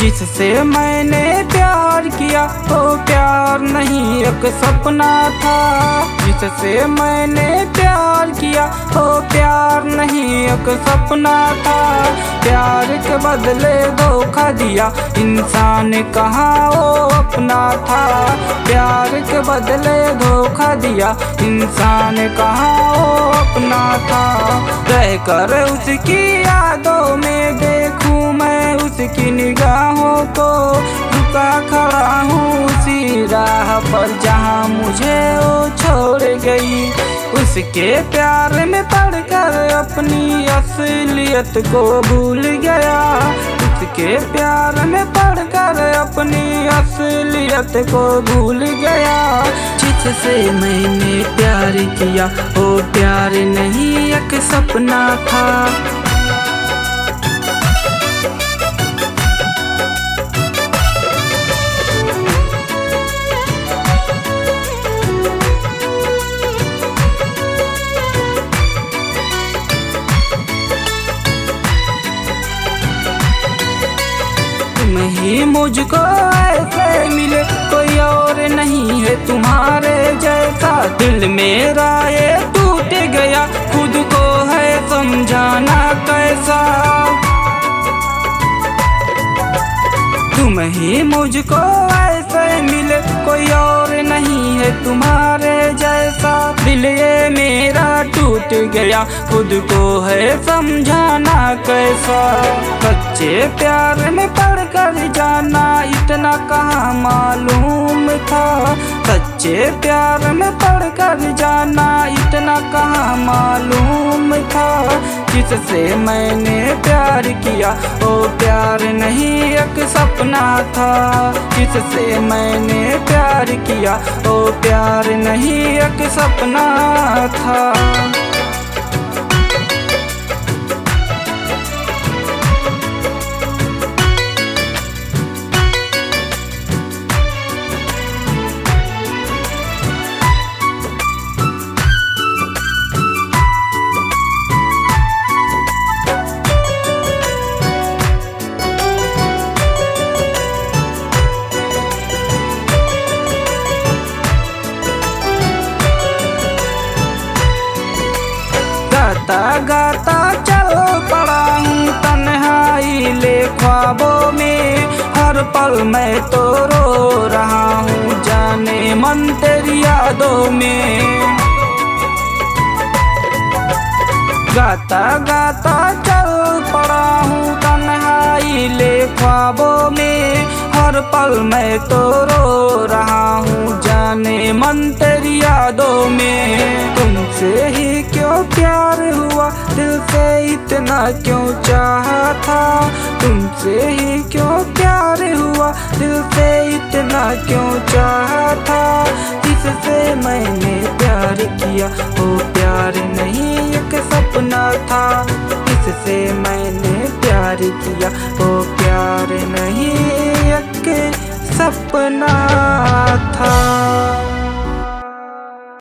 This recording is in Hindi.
जिससे मैंने प्यार किया वो प्यार नहीं एक सपना था। जिससे मैंने प्यार किया वो प्यार नहीं एक सपना था। प्यार के बदले धोखा दिया इंसान कहाँ वो अपना था। प्यार के बदले धोखा दिया इंसान कहाँ वो अपना था। रहकर उसकी यादों में देखूं मैं उसकी निगाहों को, रुका खड़ा हूँ उसी राह पर जहाँ मुझे वो छोड़ गई। उसके प्यार में पड़कर अपनी असलियत को भूल गया। उसके प्यार में पड़कर अपनी असलियत को भूल गया। जिससे मैंने प्यार किया वो प्यार नहीं एक सपना था। तुम ही मुझको ऐसे मिले कोई और नहीं है तुम्हारे जैसा। दिल मेरा ये टूट गया खुद को है समझाना कैसा। तुम ही मुझको ऐसे मिले कोई और नहीं है तुम्हारे जैसा। दिल ये मेरा टूट गया खुद को है समझाना कैसा। सच्चे प्यार में पड़कर जाना इतना कहाँ मालूम था। सच्चे प्यार में पड़कर जाना इतना कहाँ मालूम था। जिससे मैंने प्यार किया वो प्यार नहीं एक सपना था। जिससे मैंने प्यार किया वो प्यार नहीं एक सपना था। गाता गाता चल पड़ा हूँ तन्हाई ले ख्वाबों में। हर पल मैं तो रो रहा हूँ जाने मन तेरी यादों में। गाता गाता चल पड़ा हूँ तन्हाई ले ख्वाबों में। हर पल मैं तो रो रहा हूँ जाने मन तेरी यादों में। तुमसे ही क्यों प्यार हुआ दिल से इतना क्यों चाहा था। तुमसे ही क्यों प्यार हुआ दिल से इतना क्यों चाहा था। जिससे मैंने प्यार किया वो प्यार नहीं एक सपना था। जिससे मैंने प्यार किया वो प्यार नहीं एक सपना